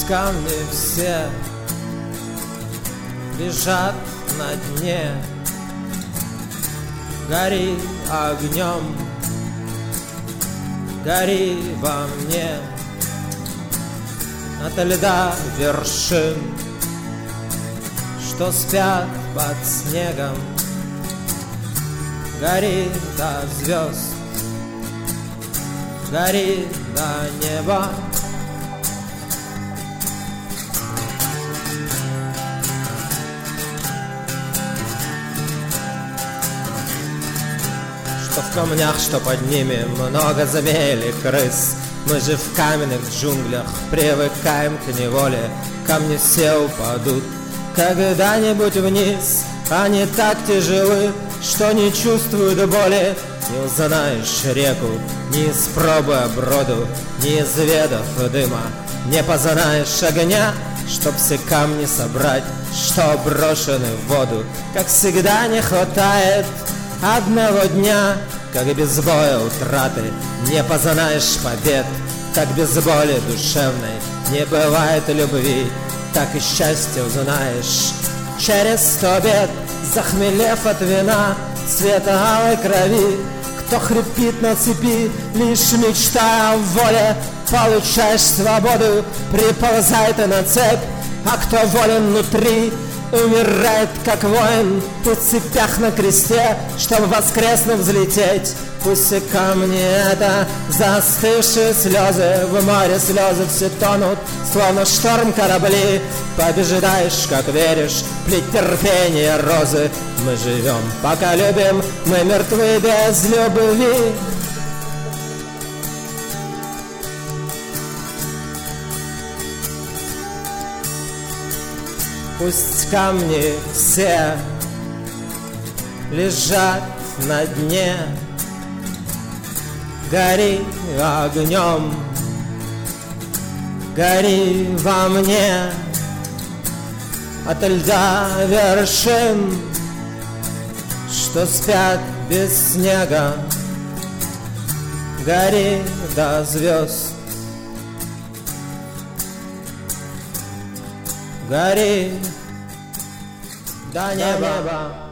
камни все лежат на дне. Гори огнем, гори во мне. От льда вершин, что спят под снегом, гори до звезд, гори до неба. Что в камнях, что под ними много змей и крыс. Мы же в каменных джунглях привыкаем к неволе. Камни все упадут когда-нибудь вниз. Они так тяжелы, что не чувствуют боли. Не узнаешь реку, не испробуя броду, не изведав дыма. Не познаешь огня, чтоб все камни собрать, что брошены в воду. Как всегда не хватает одного дня, как без боя утраты не познаешь побед. Как без боли душевной не бывает любви, так и счастье узнаешь через 100 бед. Захмелев от вина цвета алой крови, кто хрипит на цепи, лишь мечтая о воле, получаешь свободу, приползай ты на цепь. А кто волен внутри, умирает как воин в цепях на кресте, чтобы воскресно взлететь. Пусть и камни — это застывшие слезы, в море слезы все тонут, словно шторм корабли. Побеждаешь, как веришь, плеть терпения розы. Мы живем, пока любим, мы мертвы без любви. Пусть камни все лежат на дне, гори огнем, гори во мне. От льда вершин, что спят без снега, гори до звезд, гори до неба.